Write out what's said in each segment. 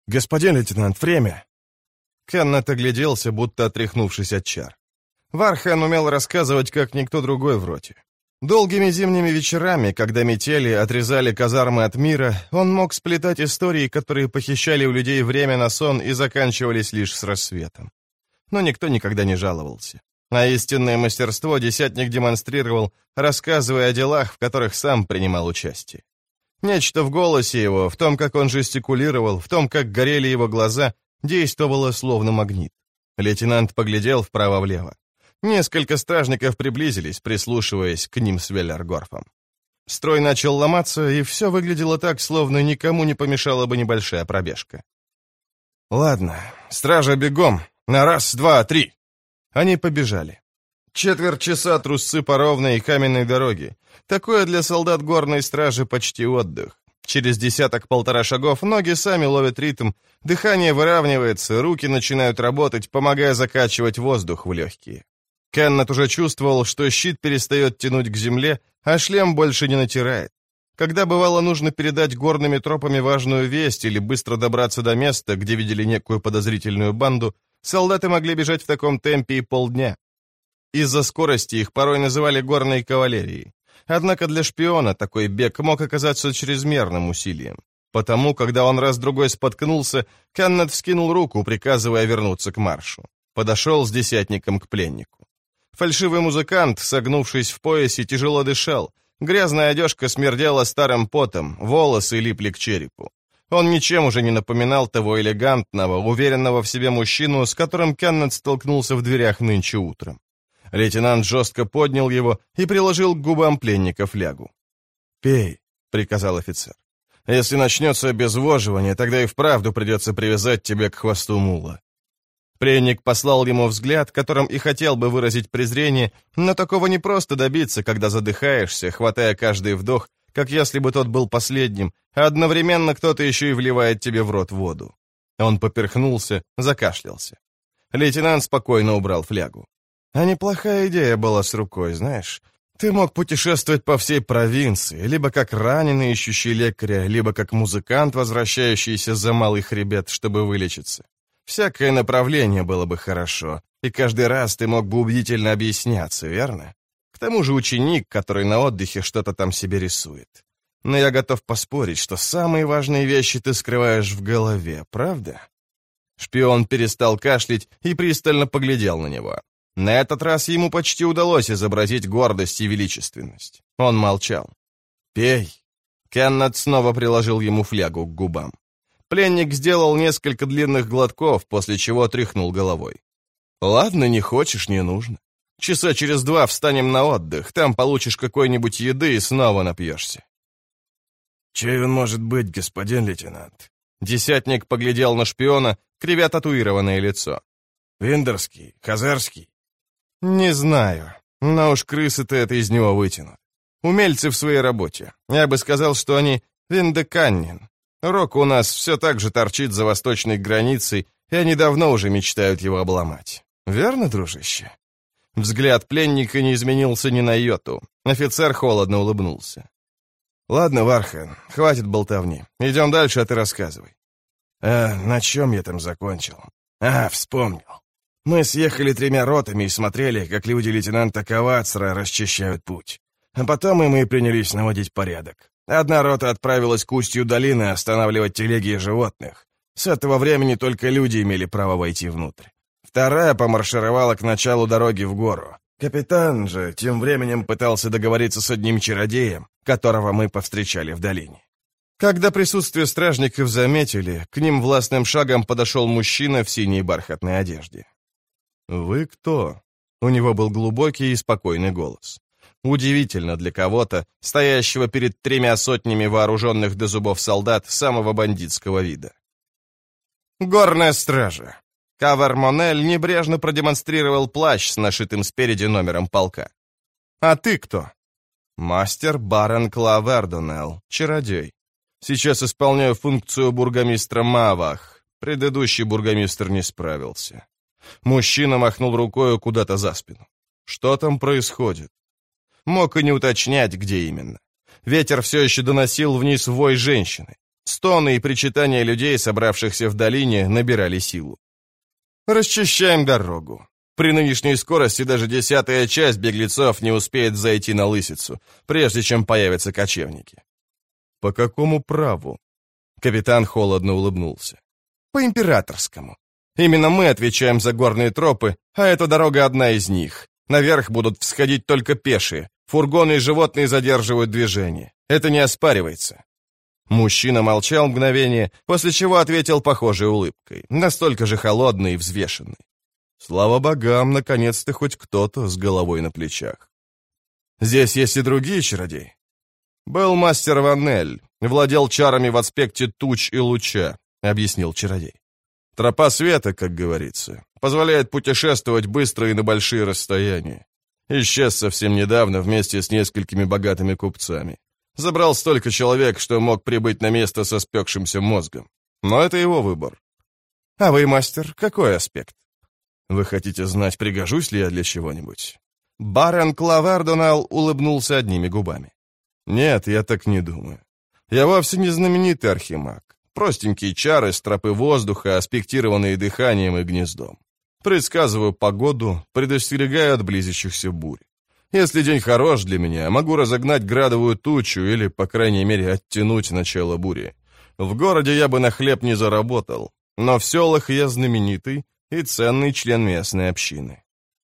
«Господин лейтенант, время!» Кеннет огляделся, будто отряхнувшись от чар. Вархан умел рассказывать, как никто другой в роте. Долгими зимними вечерами, когда метели отрезали казармы от мира, он мог сплетать истории, которые похищали у людей время на сон и заканчивались лишь с рассветом. Но никто никогда не жаловался. А истинное мастерство десятник демонстрировал, рассказывая о делах, в которых сам принимал участие. Нечто в голосе его, в том, как он жестикулировал, в том, как горели его глаза, действовало словно магнит. Лейтенант поглядел вправо-влево. Несколько стражников приблизились, прислушиваясь к ним с Веллергорфом. Строй начал ломаться, и все выглядело так, словно никому не помешала бы небольшая пробежка. «Ладно, стража, бегом! На раз, два, три!» Они побежали. Четверть часа трусцы по ровной каменной дороге. Такое для солдат горной стражи почти отдых. Через десяток-полтора шагов ноги сами ловят ритм, дыхание выравнивается, руки начинают работать, помогая закачивать воздух в легкие. Кеннет уже чувствовал, что щит перестает тянуть к земле, а шлем больше не натирает. Когда бывало нужно передать горными тропами важную весть или быстро добраться до места, где видели некую подозрительную банду, солдаты могли бежать в таком темпе и полдня. Из-за скорости их порой называли горной кавалерией. Однако для шпиона такой бег мог оказаться чрезмерным усилием. Потому, когда он раз-другой споткнулся, Кеннет вскинул руку, приказывая вернуться к маршу. Подошел с десятником к пленнику. Фальшивый музыкант, согнувшись в поясе, тяжело дышал. Грязная одежка смердела старым потом, волосы липли к черепу. Он ничем уже не напоминал того элегантного, уверенного в себе мужчину, с которым Кеннет столкнулся в дверях нынче утром. Лейтенант жестко поднял его и приложил к губам пленника флягу. «Пей», — приказал офицер. «Если начнется обезвоживание, тогда и вправду придется привязать тебя к хвосту мула». Пленник послал ему взгляд, которым и хотел бы выразить презрение, но такого не просто добиться, когда задыхаешься, хватая каждый вдох, как если бы тот был последним, а одновременно кто-то еще и вливает тебе в рот воду. Он поперхнулся, закашлялся. Лейтенант спокойно убрал флягу. А неплохая идея была с рукой, знаешь. Ты мог путешествовать по всей провинции, либо как раненый, ищущий лекаря, либо как музыкант, возвращающийся за малый хребет, чтобы вылечиться. Всякое направление было бы хорошо, и каждый раз ты мог бы убедительно объясняться, верно? К тому же ученик, который на отдыхе что-то там себе рисует. Но я готов поспорить, что самые важные вещи ты скрываешь в голове, правда? Шпион перестал кашлять и пристально поглядел на него. На этот раз ему почти удалось изобразить гордость и величественность. Он молчал. «Пей». Кеннет снова приложил ему флягу к губам. Пленник сделал несколько длинных глотков, после чего тряхнул головой. «Ладно, не хочешь, не нужно. Часа через 2 встанем на отдых, там получишь какой-нибудь еды и снова напьешься». «Чей он может быть, господин лейтенант?» Десятник поглядел на шпиона, кривя татуированное лицо. «Виндерский? Хазарский?» «Не знаю, но уж крысы-то это из него вытянут. Умельцы в своей работе. Я бы сказал, что они виндеканнин. Рок у нас все так же торчит за восточной границей, и они давно уже мечтают его обломать. Верно, дружище?» Взгляд пленника не изменился ни на йоту. Офицер холодно улыбнулся. «Ладно, Вархан, хватит болтовни. Идем дальше, а ты рассказывай». На чем я там закончил? Вспомнил. Мы съехали 3 ротами и смотрели, как люди лейтенанта Ковацра расчищают путь. А потом и мы принялись наводить порядок. Одна рота отправилась к устью долины останавливать телеги и животных. С этого времени только люди имели право войти внутрь. Вторая помаршировала к началу дороги в гору. Капитан же тем временем пытался договориться с одним чародеем, которого мы повстречали в долине. Когда присутствие стражников заметили, к ним властным шагом подошел мужчина в синей бархатной одежде. «Вы кто?» У него был глубокий и спокойный голос. Удивительно для кого-то, стоящего перед 3 сотнями вооруженных до зубов солдат самого бандитского вида. «Горная стража». Кавер Монель небрежно продемонстрировал плащ с нашитым спереди номером полка. «А ты кто?» «Мастер Барон Клавердонелл, чародей. Сейчас исполняю функцию бургомистра Мавах. Предыдущий бургомистр не справился». Мужчина махнул рукою куда-то за спину. «Что там происходит?» Мог и не уточнять, где именно. Ветер все еще доносил вниз вой женщины. Стоны и причитания людей, собравшихся в долине, набирали силу. «Расчищаем дорогу. При нынешней скорости даже 10-я часть беглецов не успеет зайти на Лысицу, прежде чем появятся кочевники». «По какому праву?» Капитан холодно улыбнулся. «По императорскому. Именно мы отвечаем за горные тропы, а эта дорога одна из них. Наверх будут всходить только пешие. Фургоны и животные задерживают движение. Это не оспаривается». Мужчина молчал мгновение, после чего ответил похожей улыбкой, настолько же холодной и взвешенной. «Слава богам, наконец-то хоть кто-то с головой на плечах». «Здесь есть и другие чародеи». «Был мастер Ванель, владел чарами в аспекте туч и луча», — объяснил чародей. «Тропа света, как говорится, позволяет путешествовать быстро и на большие расстояния. Исчез совсем недавно вместе с несколькими богатыми купцами. Забрал столько человек, что мог прибыть на место со спекшимся мозгом. Но это его выбор». «А вы, мастер, какой аспект?» «Вы хотите знать, пригожусь ли я для чего-нибудь?» Барон Клавардонал улыбнулся одними губами. «Нет, я так не думаю. Я вовсе не знаменитый архимаг. Простенькие чары с тропы воздуха, аспектированные дыханием и гнездом. Предсказываю погоду, предостерегаю от близящихся бурь. Если день хорош для меня, могу разогнать градовую тучу или, по крайней мере, оттянуть начало бури. В городе я бы на хлеб не заработал, но в селах я знаменитый и ценный член местной общины».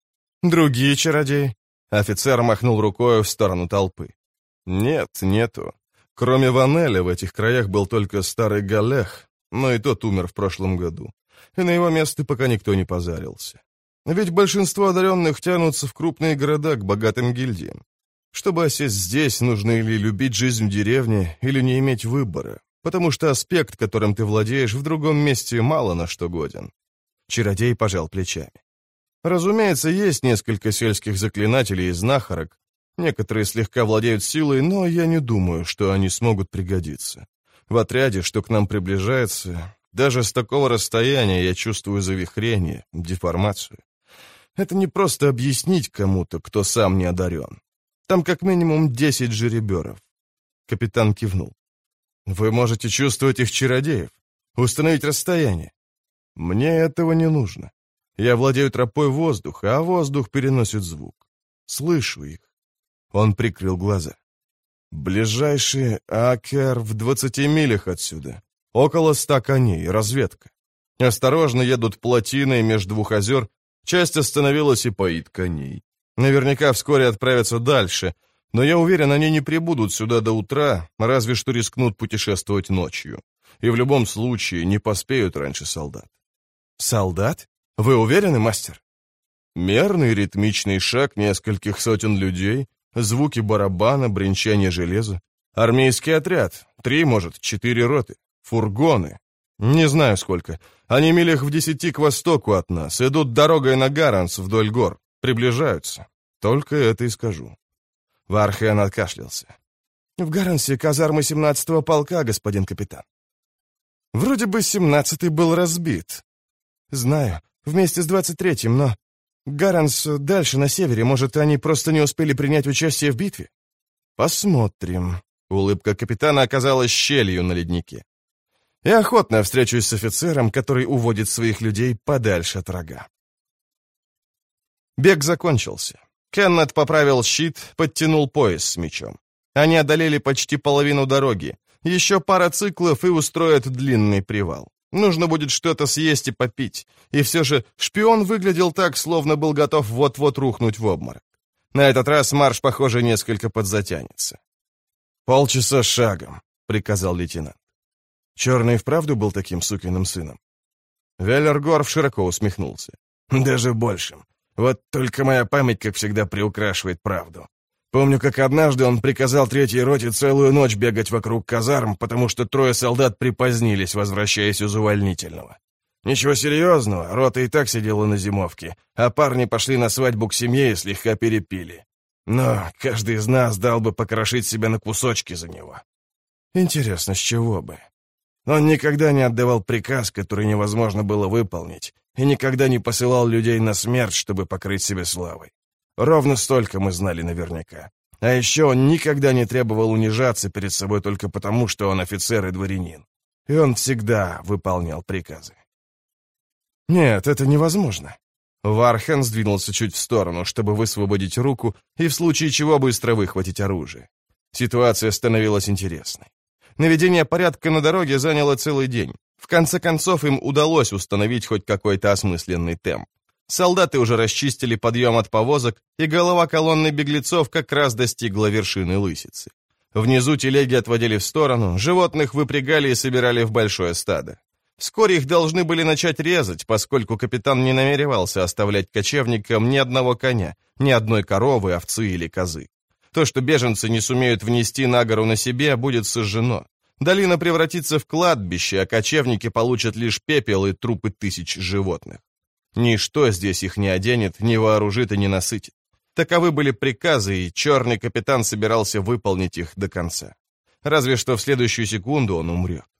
«Другие чародеи?» Офицер махнул рукой в сторону толпы. «Нет, нету. Кроме Ванеля в этих краях был только старый Галех, но и тот умер в прошлом году, и на его место пока никто не позарился. Ведь большинство одаренных тянутся в крупные города к богатым гильдиям. Чтобы осесть здесь, нужно или любить жизнь в деревне, или не иметь выбора, потому что аспект, которым ты владеешь, в другом месте мало на что годен». Чародей пожал плечами. «Разумеется, есть несколько сельских заклинателей и знахарок. Некоторые слегка владеют силой, но я не думаю, что они смогут пригодиться. В отряде, что к нам приближается, даже с такого расстояния я чувствую завихрение, деформацию. Это не просто объяснить кому-то, кто сам не одарен. Там как минимум 10 жереберов». Капитан кивнул. «Вы можете чувствовать их чародеев, установить расстояние. Мне этого не нужно. Я владею тропой воздуха, а воздух переносит звук. Слышу их». Он прикрыл глаза. «Ближайший Акер в 20 милях отсюда. Около 100 коней, разведка. Осторожно едут плотиной между двух озер, часть остановилась и поит коней. Наверняка вскоре отправятся дальше, но я уверен, они не прибудут сюда до утра, разве что рискнут путешествовать ночью. И в любом случае не поспеют раньше солдат». «Солдат? Вы уверены, мастер?» Мерный ритмичный шаг нескольких сотен людей, звуки барабана, бренчание железа. Армейский отряд, 3, может, 4 роты. Фургоны. Не знаю сколько. Они милях в 10 к востоку от нас, идут дорогой на Гаранс вдоль гор. Приближаются. Только это и скажу». Вархен откашлялся. «В Гарансе казармы 17-го полка, господин капитан». «Вроде бы 17-й был разбит». «Знаю, вместе с 23-м, но... Гаранс дальше, на севере. Может, они просто не успели принять участие в битве?» «Посмотрим». Улыбка капитана оказалась щелью на леднике. «Я охотно встречусь с офицером, который уводит своих людей подальше от врага». Бег закончился. Кеннет поправил щит, подтянул пояс с мечом. Они одолели почти половину дороги. Еще пара циклов и устроят длинный привал. Нужно будет что-то съесть и попить. И все же шпион выглядел так, словно был готов вот-вот рухнуть в обморок. На этот раз марш, похоже, несколько подзатянется. «Полчаса шагом», — приказал лейтенант. Черный вправду был таким сукиным сыном. Веллергорф широко усмехнулся. «Даже большим. Вот только моя память, как всегда, приукрашивает правду. Помню, как однажды он приказал 3-й роте целую ночь бегать вокруг казарм, потому что 3 солдат припозднились, возвращаясь из увольнительного. Ничего серьезного, рота и так сидела на зимовке, а парни пошли на свадьбу к семье и слегка перепили. Но каждый из нас дал бы покрошить себя на кусочки за него. Интересно, с чего бы? Он никогда не отдавал приказ, который невозможно было выполнить, и никогда не посылал людей на смерть, чтобы покрыть себя славой. Ровно столько мы знали наверняка. А еще он никогда не требовал унижаться перед собой только потому, что он офицер и дворянин. и он всегда выполнял приказы. Нет, это невозможно. Вархан сдвинулся чуть в сторону, чтобы высвободить руку и в случае чего быстро выхватить оружие. Ситуация становилась интересной. Наведение порядка на дороге заняло целый день. В конце концов, им удалось установить хоть какой-то осмысленный темп. Солдаты уже расчистили подъем от повозок, и голова колонны беглецов как раз достигла вершины лысицы. Внизу телеги отводили в сторону, животных выпрягали и собирали в большое стадо. Вскоре их должны были начать резать, поскольку капитан не намеревался оставлять кочевникам ни одного коня, ни одной коровы, овцы или козы. То, что беженцы не сумеют внести на гору на себе, будет сожжено. Долина превратится в кладбище, а кочевники получат лишь пепел и трупы тысяч животных. Ничто здесь их не оденет, не вооружит и не насытит. Таковы были приказы, и черный капитан собирался выполнить их до конца. Разве что в следующую секунду он умрет.